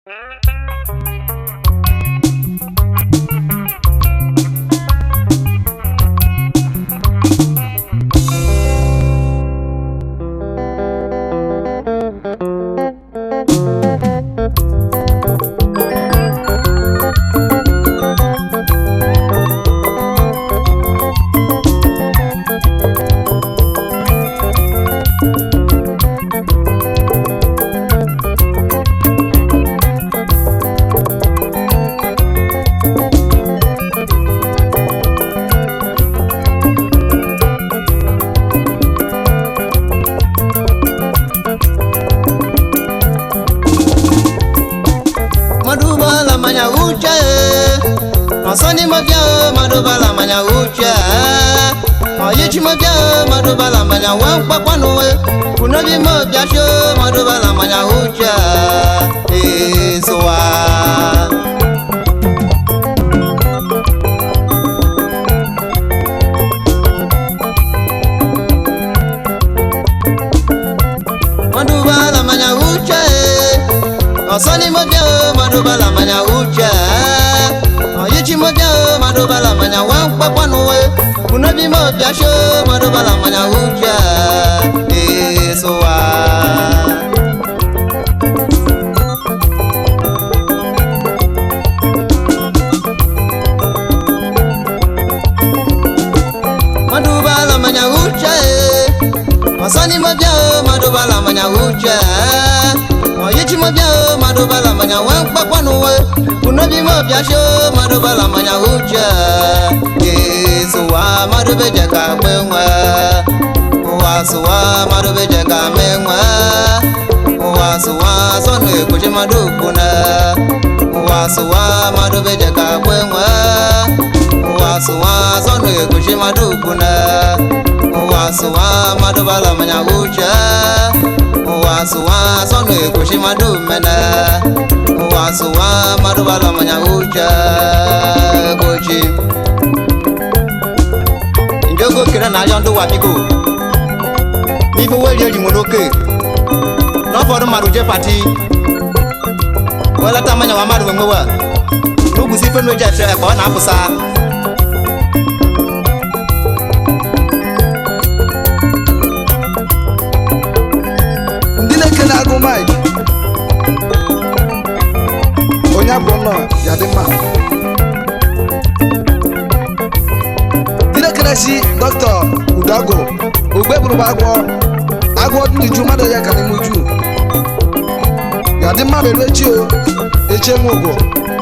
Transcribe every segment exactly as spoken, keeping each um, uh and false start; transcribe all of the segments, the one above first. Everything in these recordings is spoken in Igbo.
Masani mabia madobala manya ucha Oyichi mabia madobala manya wampa kwanuwe Kunobi mabia sho madobala manya ucha Ezoa Madobala manya ucha Masani mabia madobala manya ucha Oyichi mabia madobala manya wampa kwanuwe Kunobi mabia sho madobala manya ucha Ezoa Madobala manya ucha Masani mabia madobala manya ucha Oyichi mabia madobala manya wampa kwanuwe Kunobi mabia sho madobala manya ucha Yesuwa madobeje ka mwenwe Wasuwa madobeje ka mwenwe Wasuwa sonu ekuche madukuna Wasuwa madobeje ka mwenwe Wasuwa sonu ekuche madukuna Wasuwa madobala manya ucha Wasuwa sonu ekuche madumena Wasuwa madobala manya ucha Gochi Njogo kira na yondo wapigo Nifu weli yoji monoke Noforu maruje pati Wala tamanya wa maru wengewa Nugu sife noja tre kwa na apusa Ndile kena agumai Onya bono yadima Ndile kena si Doctor Udago Ugbeburu bagwo Agwo ndi juma do ya kanimu ju Yadima belu echi o Eche nwogo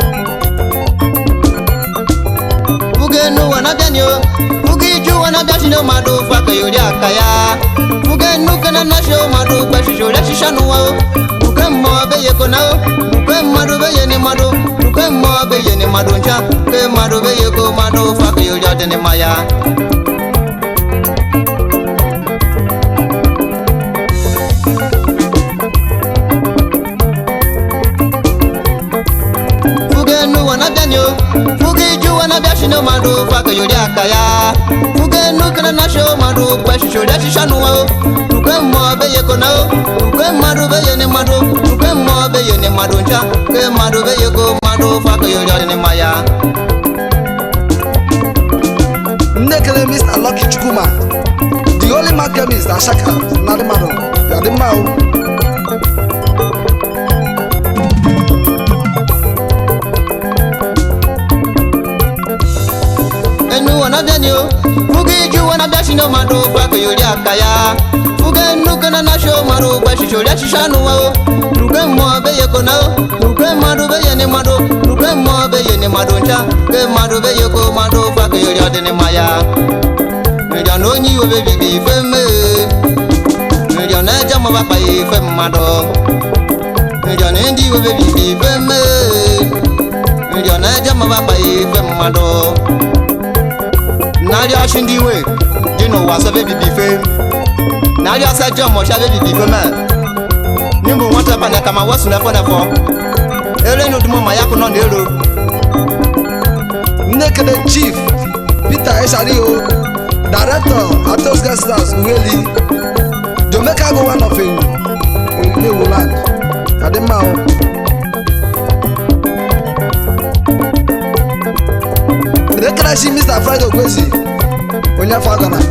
Fugenu wanabianyo Fugiju wanabiashino madu faka yuri akaya Fugenu kana nasho madu bashisho ya shishanu wao Nukemmo beye konao Nukemmo madu beye ni madu Nukemmo beye ni madu ncha Nukemmo madu beye ko madu faka yuri adene maya Fugenu wanabianyo Fugiju wanabiashino madu faka yuri akaya Fugenu kana nasho madu bashisho ya shishanu wao Nukemmo beye konao Nukemmo madu beye ni madu Nukemmo beye ni madu ncha Nukemmo madu beye ko madu faka yuri adene maya Ndekele Mister Lucky Chukuma The only man chemist Ashaka Nadimado Yadima o Enu wanabianyo Fugiju wanabiashino madu faka yuri akaya Fugenu kana nasho madu bashisho ya shishanu wao Nukemmo beye konao Nukemmo madu beye ni madu Nukemmo beye ni madu ncha Nukemmo madu beye ko madu faka yuri adene maya Miliano nyi obe bibi feme Miliano jama bapa yi feme mado Miliano ndi obe bibi feme Miliano jama bapa yi feme mado Nari ashindiwe Dino wasa be bibi feme Nari asa jama sha be bibi feme Nimbu wanta pana kama wasu nefo nefo Ele no dumo mayako no nero Ndekele Chief Peter Eshario Director Atos Guest House Uweli Jamaica go one of you New land Yadima o si Mister Friday Okwezi onye afọ agana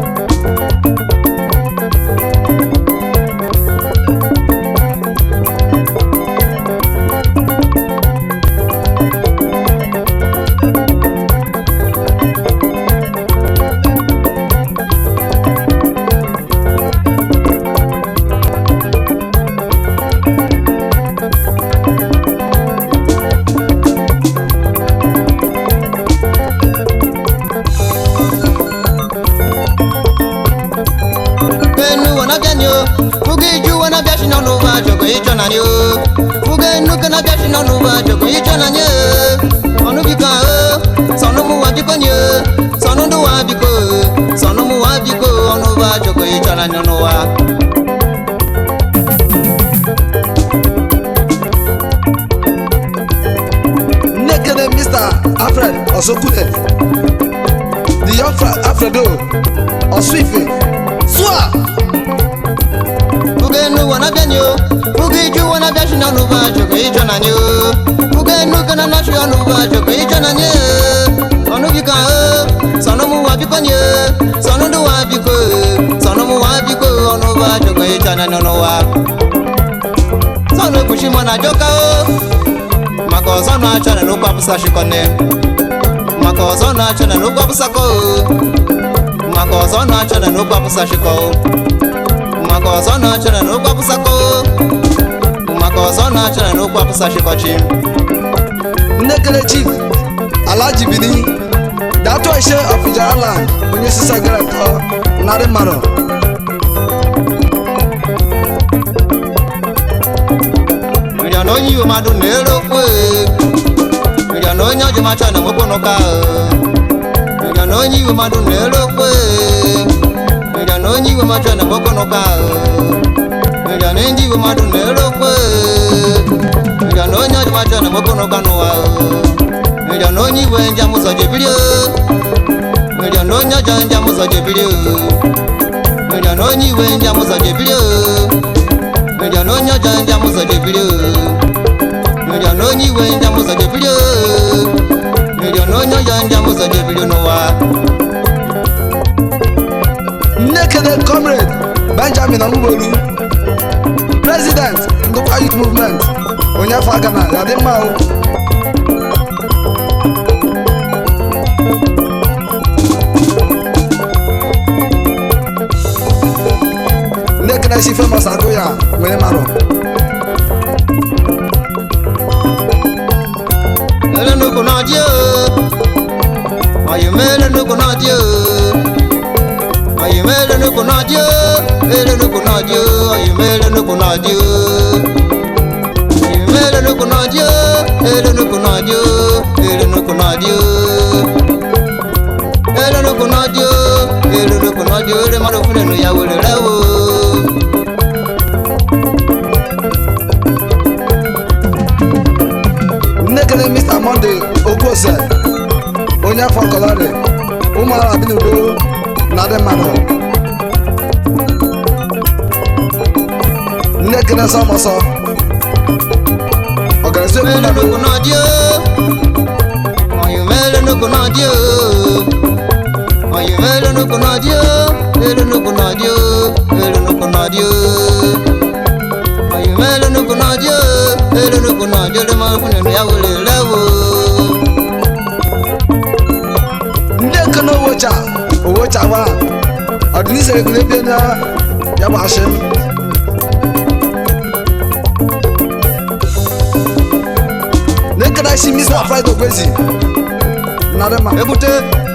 Nnekene Mister Alfred Osokune, the young Alfredo Osuife, Swa. Ugenu wana bianyo, ugiju wana biashi na nuva joko ijo na nyo. Ugenu kana nashi ya nuva joko ijo na nye. Onu bika e, sono mu wabiko nye, sono ndu wabiko e, sono mu wabiko onu va joko ijo na nyo wa. Sono kushimo na joka o, mako sono achana nukwa pusa shikone. Mako sono achana nukwa pusa ko, mako sono achana nukwa pusa shiko. Mako sono achana nukwa pusa ko, mako sono achana nukwa pusa shikochi. Nnekene Chief Alhaji Bini, Dato Ishe of Ijaraland, onye sisa gara to narị mmadụ. Mira no nyi madu nero kwe, mira no nyaje machana mokono ka. Mira no nyi madu nero kwe, mira no nyi machana mokono ka. Mira nenji madu nero kwe, mira no nyaje machana mokono ka noa. Mira no nyi wenja muso jebilio, mira no nyaje nja muso jebilio. Mira no nyi wenja muso jebilio. Media no nya janja muso de video. Media no nyi wenja muso de video. Media no nya janja muso de video no wa. Nnekene Comrade Benjamin Amubolu, President Ndukwa Youth Movement, onye afọ agana ya dị mma o. Nnekene si famous ago ya wee maro. Ele no kunadio, ayo mele no kunadio, ayo mele no kunadio, ele no kunadio, ayo mele no kunadio, ayo mele no kunadio, ele no kunadio, ele no kunadio, ele no kunadio, ele no kunadio, ele maro fune no ya wele lewo. Nnekene Mister Monday Okose, onye afọ Kolore, ụmụara dị n'udo na dị mmadụ. Nnekene Sọmọsọ, ọgarasi okwu Mele mmadụ. no kunadio, ayo mele no kunadio, ayo mele no kunadio, ele no kunadio, ele no kunadio, ayo mele no kunadio, ele no kunadio, le maro fune no ya wele lewo. Nnekene Owocha, Owocha wa, ọdịnihu egwuregwu ebe na ya bụ asị. Nnekene si Mister Friday Okwezi, na dị mma. Ebute,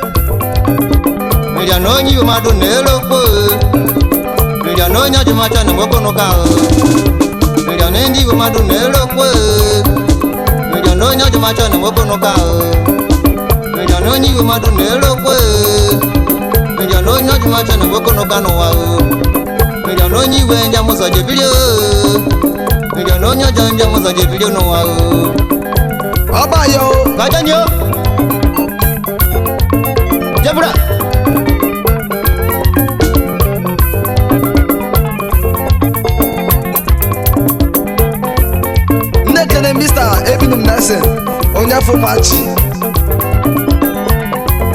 media no nyi madu nelo po, media no nya juma chana moko no ka, media nendi madu nelo po, media no nya juma chana moko no ka, media no nyi madu nelo po, media no nya juma chana moko no ka no wa, media no nyi wenja muso jebilio, media no nya janja muso jebilio no wa, Ọba ya o. kajanyo, jebura. Nnekene Mister Ebinum Nelson, onye afọ Machi.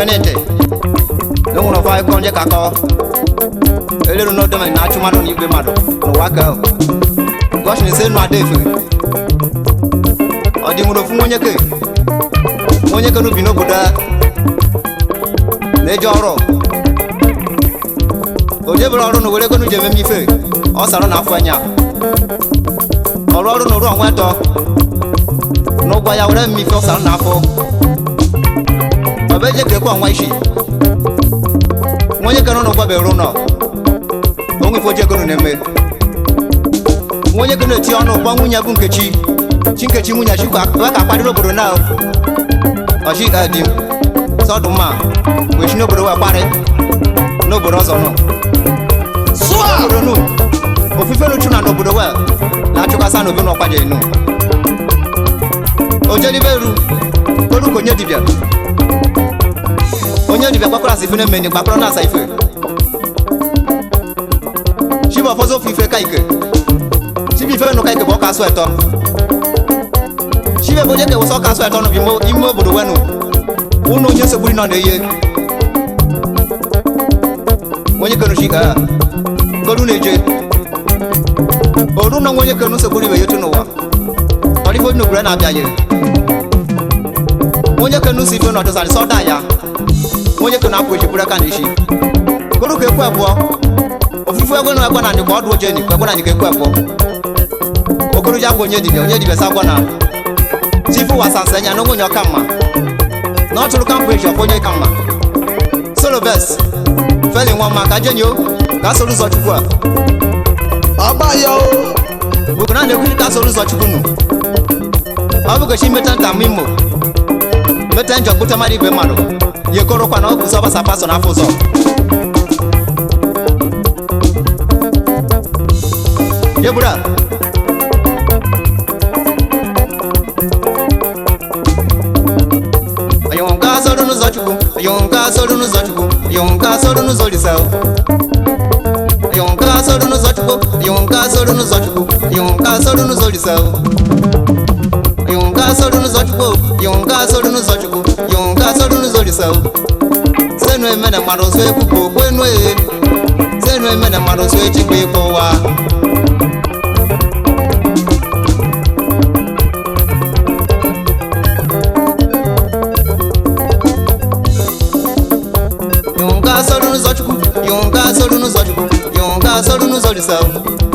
Benete no one of I conje kako elero no dem na achumado ni igbe mado no waka gosh ni say no adefe odi mu do fun onye ke onye ke no bi no boda le joro oje bro ro no wele ko no je memi fe o saro na afanya oro oro no ro onwe to no gwa ya were mi fe o saro na afo abeje ke ko anwa ishi onye ke no no gwa be ro no onwe fo je ko no neme onye ke no ti onu gwa nwunya bu nkechi chi nkechi nwunya chi kwa ka kwadiro obodo na o shi ka dim so do ma we shi no obodo wa pare no obodo ọzọ no so obodo no ofife no chuna no obodo wa na chukasa no bi no kwaje no oje ni beru toru ko nye dibia onye dibia kwakura si fune meni kwakura na saife shiba fozo fife kaike shibi fe no kaike bo ka so eto shibe boje ke wo so ka so eto no bi mo imo obodo wa no uno nye se buri na na ye onye kanu shika godu neje oru na onye kanu se buri be yetu no wa ori fo no bra na bia ye onye kanu si fo no to sari so da ya onye kanu apo je bura kan eshi godu ke ku abo ofufu ego no agba na ni ko odu oje ni ko agba na ni ke ku abo okoro ja go nye dibe onye dibe sa gwa na sifu wasansanya no ngonyo kama no turu kan pressure for onye kama solo best feli nwa maka jenyo ka solu zo chukwu a Abayo. bukuna ne ku ka solu zo chukwu nu abu ko shi meta nta mimo meta njo kuta mari be maro ye koro kwa na ku so basa paso na fuzo ye bura ayonka solu nu zo chukwu ayonka solu nu zo chukwu ayonka solu nu zo lisao ayonka solu nu zo chukwu ayonka solu nu zo chukwu ayonka solu nu zo lisao ayonka solu nu zo chukwu ayonka solu nu zo chukwu ayonka solu nu zo lisao senu emene maro so ekupo kwenu e senu emene maro so echikwe ko wa Yonga solu nu zo chukwu yonga solu nu zo chukwu yonga solu nu zo lisao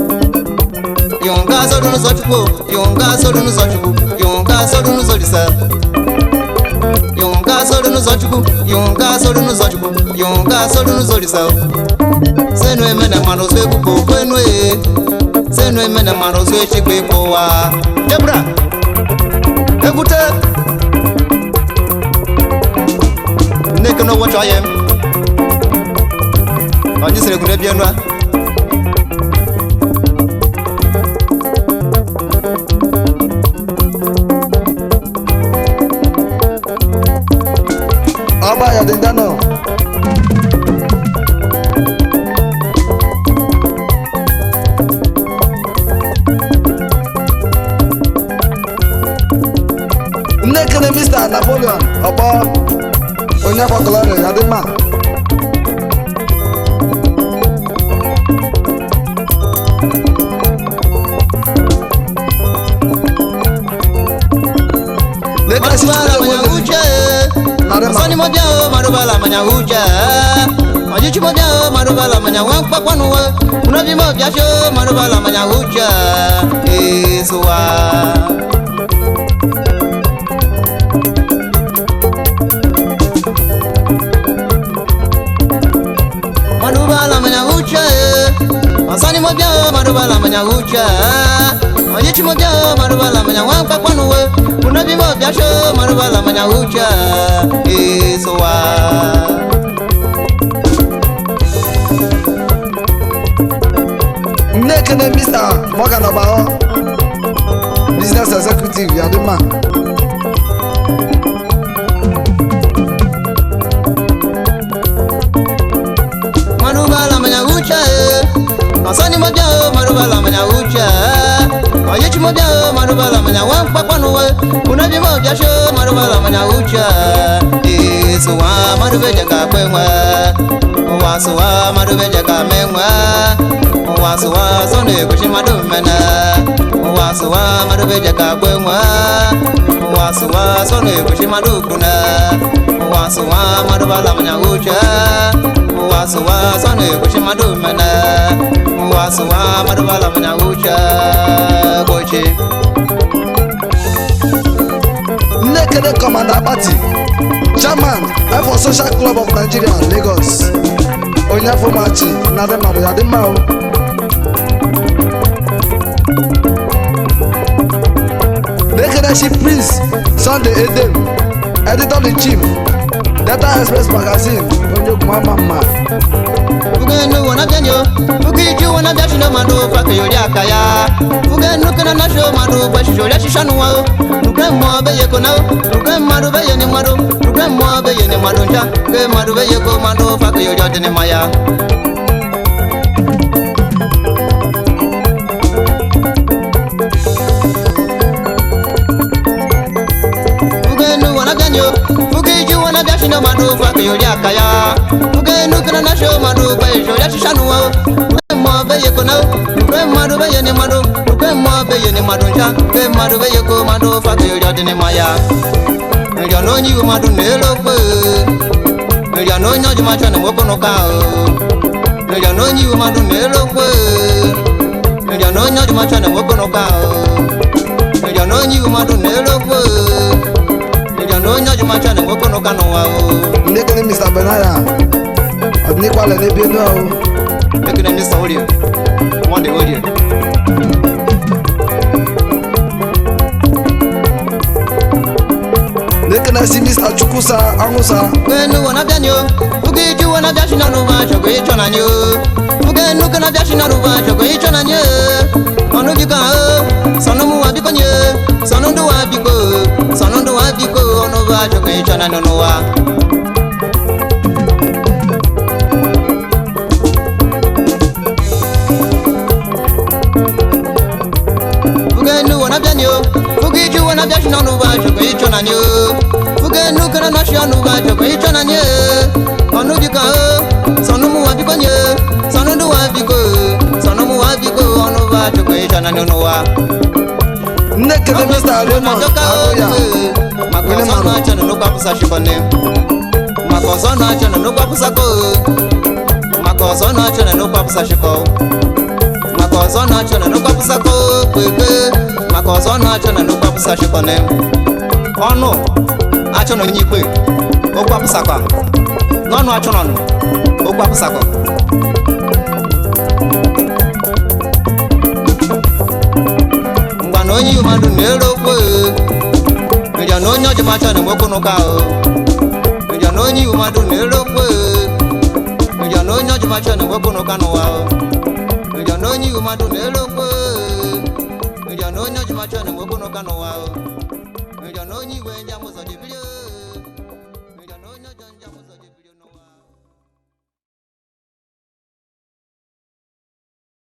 yonga solu nu zo chukwu yonga solu nu zo chukwu yonga solu nu zo lisao yonga solu nu zo chukwu yonga solu nu zo chukwu yonga solu nu zo lisao senu emene maro so ekupo kwenu e senu emene maro so echikwe ko wa Debra egute Nneke no watch I am Onye sere gune bien wa Abayo dendano. Nnekene Mister Napoleon Obo onye kwakolore adima. Marubala manyahuja Masani moja o marubala manyahuja Majichi moja o marubala manyawakpa kwanuwe Unavimo vyasho marubala manyahuja Esuwa Marubala manyahuja Masani moja o marubala manyahuja Majichi moja o marubala manyawakpa kwanuwe Unavimo vyasho marubala manyahuja Esuwa Nnekene Mister Morgan Obaho Business Executive adima. Marubala manyahuja Masani moja o marubala manyahuja Majichi moja o marubala manyawakpa kwanuwe Unavimo vyasho marubala manyahuja Esuwa suwa madube jaka kwenwe Uwa suwa madube jaka menwe Uwa suwa sone kushimadu mene Uwa suwa madube jaka kwenwe Uwa suwa sone kushimadu kune Uwa suwa maduba lamanya uche Uwa suwa sone kushimadu mene Uwa suwa maduba lamanya uche Gochi Nekede Commander Party, Chairman, F for Social Club of Nigeria, Lagos. Onyafo Machi, Nademaro Yadimao. Nekede Chief Prince, Sunday Edem, Editor-in-Chief, Data Express Magazine, Onyokuma Mama. Fugenu wana janyo, fugiju wana dashino mando faka yori akaya. Fugenu kana nasho mando basho ya shishanu wao. Nuke mo be yeko nao, nuke mando be yene mando, nuke mo be yene mando nja, ke mando be yeko mando faka yori adene maya. Fugenu wana janyo, fugiju wana dashino mando faka yori akaya. Fugenu kana nasho mando basho ya shishanu wao. Mo be yeko nao, nuke mando be yene mando, nuke mo be yene mando nja, ke mando be yeko mando faka yori adene maya. Nja no nyi mando nelo pe, nja no nyaji macha na moko no ka o. Nja no nyi mando nelo pe, nja no nyaji macha na moko no ka o. Nja no nyi mando nelo pe, nja no nyaji macha na moko no ka no wa o. Nekede Mister Benaya, Adnikwale Nebieno o. Nekede Mister Audio, one day audio. Nekede si Mister Chukwusa Amusa. Fugenu wana janyo, fugiju wana dashina nuba shoko icho nanyo. Fugenu kana dashina nuba shoko icho nanyo. Onu bika o, sonu mu wabiko nye, sonu ndu wabiko, sonu ndu wabiko onu ba shoko icho nanyo nuwa. Fugenu wana janyo, fugiju wana dashina nuba shoko icho nanyo. Fugenu kana nashia nuba shoko icho nanyo. Onu bika o, sonu mu wabiko nye, sonu ndu wabiko, sonu mu wabiko onu ba shoko icho nanyo nuwa. Nekede Mister Raymond Agoya. Makoso na chana no kwapusa shikone. Makoso na chana no kwapusa ko. Makoso na chana no kwapusa shiko. Makoso na chana no kwapusa ko kweke. Makoso na chana no kwapusa shikone. Ono achono nyikwe. O kwapusa kwa. Nono achono no. O kwapusa ko. Onyi madu nelo kwe, nja no nyaji macha na moko no ka o. Nja no nyi madu nelo kwe, nja no nyaji macha na moko no ka no wa o. Nja no nyi madu nelo kwe, nja no nyaji macha na moko no ka no wa o. Nja no nyi we nja mo so de video.